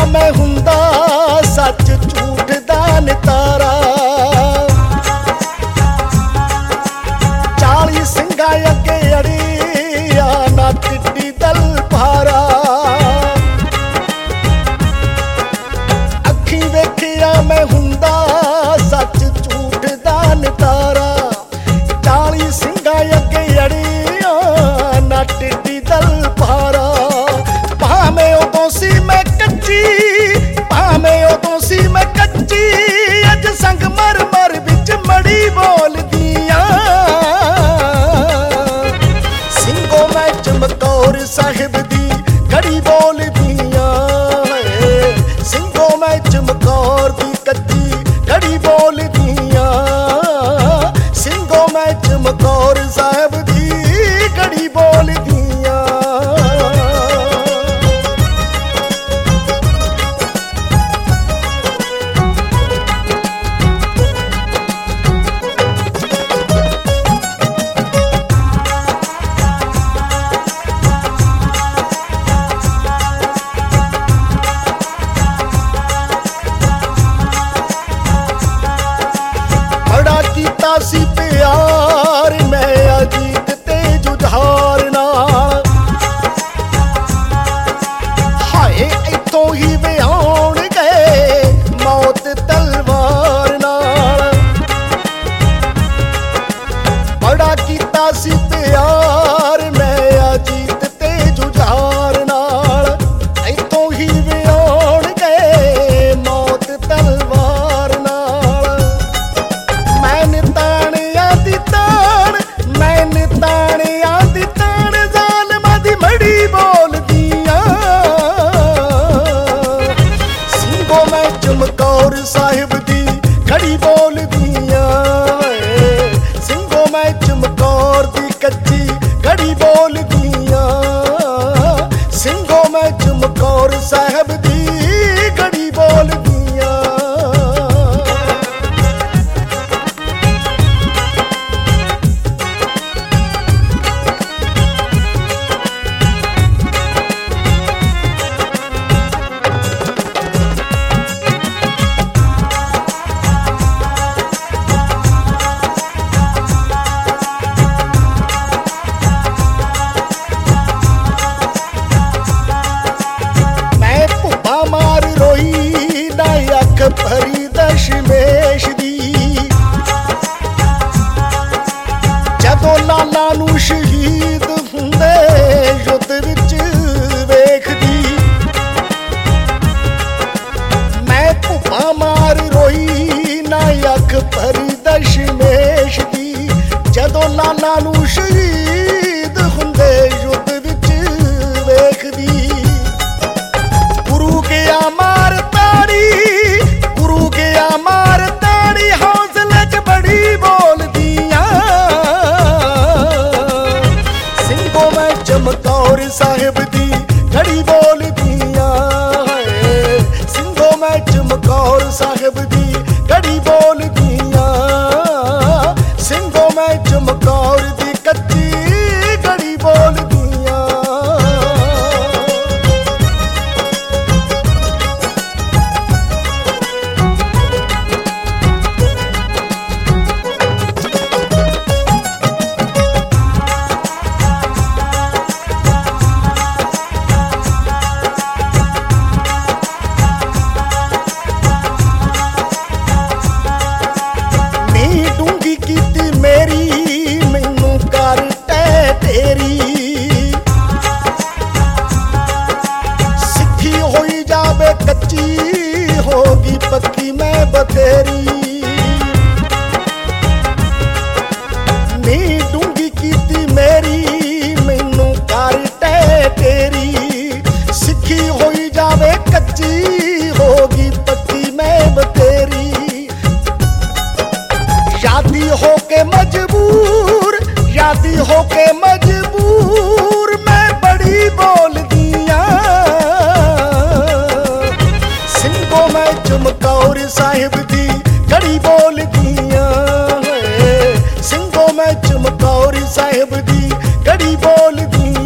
मैं हुंदा सच झूठ दा नितारा। 40 ਸਿੰਘਾਂ अगे अड़िया ना टिड्डी दल भारा। अखी वेखिया मैं हुंदा सच झूठ दा नितारा। 40 ਸਿੰਘਾਂ अगे अड़िया ना टिड्डी दल भारा। भावें उदों सी मैं कच्ची, भावें उदों सी मैं कच्ची, अज संगमरमर विच मड़ी बोलदियां। ਸਿੰਘੋ मैं चमकौर साहिब दी घड़ी बोलदियां। ਸਿੰਘੋ मैं चमकौर दी कच्ची घड़ी बोलदियां। ਸਿੰਘੋ मैं चमकौर साहिब दी घड़ी बोलदियां। सी प्यार मैं अजीत ते जुझार नाल। हाय इथों ही विआउण गए मौत तलवार नाल। बड़ा कीता सी प्यार मैं अजीत ते जुझार नाल। इथों ही विआउण गए मौत तलवार नाल। मैंने ताणियां दी ताण ज़ालिमां दी मड़ी बोलदियां। ਸਿੰਘੋ मैं चमकौर साहिब दी घड़ी बोलदियां। ਸਿੰਘੋ मैं चमकौर दी कच्ची घड़ी बोलदियां। ਸਿੰਘੋ मैं चमकौर साहिब दी घड़ी बोलदियां। भरी दशमेश दी जदों लाला नूं शहीद हुंदे युद्ध विच वेखदी। मैं भुब्बा मार रोई ना अख भरी दशमेश दी जदों लाला नूं शहीद हुंदे युद्ध विच वेखदी। गुरु गया मार ताड़ी, गुरु गया मार ताड़ी, हौसले च बड़ी बोलदियां। ਸਿੰਘੋ मैं चमकौर साहिब दी घड़ी बोलदियां। ਸਿੰਘੋ मैं चमकौर साहिब दी घड़ी बोलदियां। ਸਿੰਘੋ मैं चमकौर दी कच्ची घड़ी बोलदियां। पक्की मैं बथेरी नी डूंगी कीती मेरी मैनू कर टै तेरी। सिखी होई जावे कच्ची होगी पक्की मैं बथेरी। शादी होके मजबूर, शादी होके मजबूर मैं बड़ी बोलदियां। ਸਿੰਘੋ मैं चमकौर साहिब दी घड़ी बोलदियां। ਸਿੰਘੋ मैं चमकौर साहिब दी घड़ी बोलदियां।